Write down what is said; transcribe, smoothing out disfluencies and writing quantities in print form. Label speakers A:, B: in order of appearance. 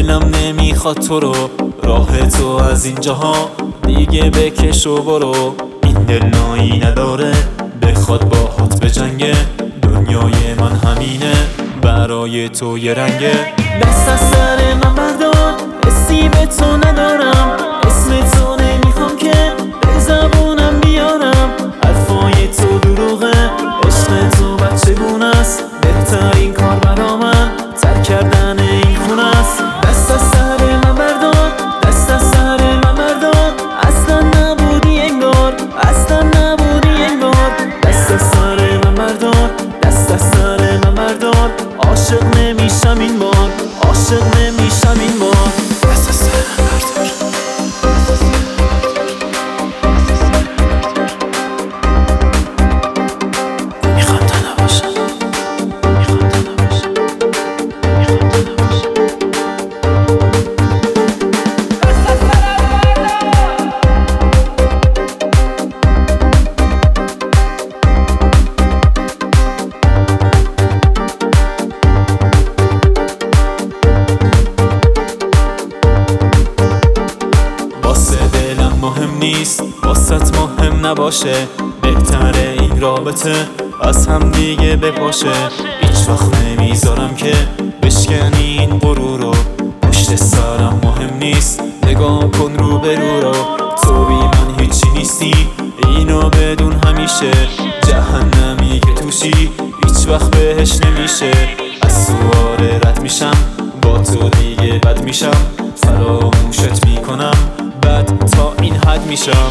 A: دلم نمیخواد تو رو، راه تو از اینجاها دیگه بکش و برو. این دل نایی نداره بخواد باهات بجنگه، دنیای من همینه برای تو یه رنگه. دست از سر من بردار، حسی به تو ندارم، اسم تو نمیخوام که به زبونم بیارم. حرفای تو دروغه، عشق تو بچگونه است، بهترین کار برا من ترک کردن این خونه است. دست از سر من بردار، دست از سر من بردار، اصلا نبودی انگار، اصلا نبودی انگار. دست از سر من بردار، دست از سر من بردار، عاشق نمیشم این بار، عاشق نمیشم این بار. دست از سر من بردار. میخوام تنها باشم، میخوام تنها باشم، میخوام تنها باشم. واسه دلم مهم نیست، واسط مهم نباشه، بهتره این رابطه از هم دیگه بپاشه. هیچ وقت نمیذارم که بشکنی این غرور رو، پشت سرم مهم نیست، نگاه کن رو برو رو. تو بی من هیچی نیستی، اینو بدون همیشه، جهنمی که توشی هیچ وقت بهش نمیشه. از سواره رد میشم، با تو دیگه بد میشم، فراموشت میکنم، بعد تا این حد میشم.